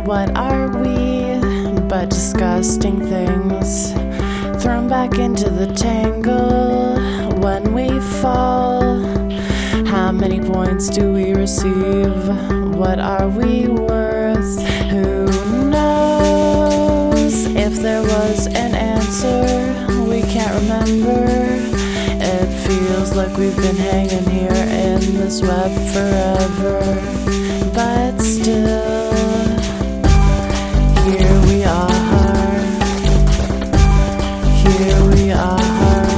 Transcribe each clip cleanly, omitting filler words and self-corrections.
What are we but disgusting things thrown back into the tangle when we fall? How many points do we receive? What are we worth? Who knows? If there was an answer, we can't remember. It feels like we've been hanging here in this web forever, but still, here we are. Here we are.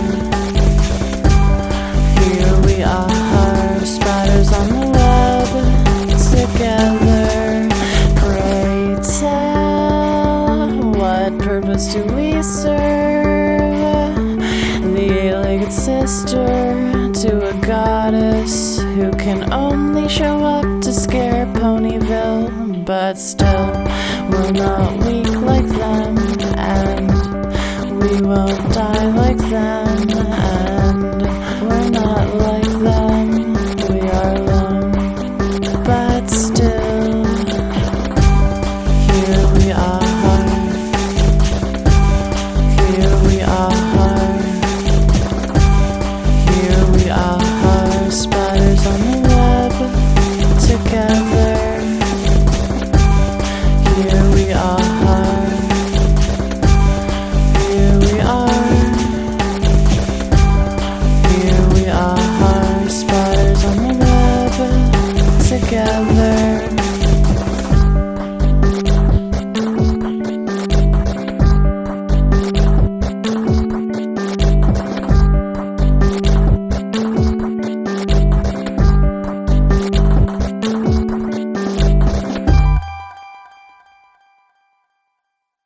Here we are, spiders on the web, together. Pray tell, what purpose do we serve? The eight-legged sister to a goddess who can only show up to scare Ponyville, but still, we're not weak like them, and we won't die like them.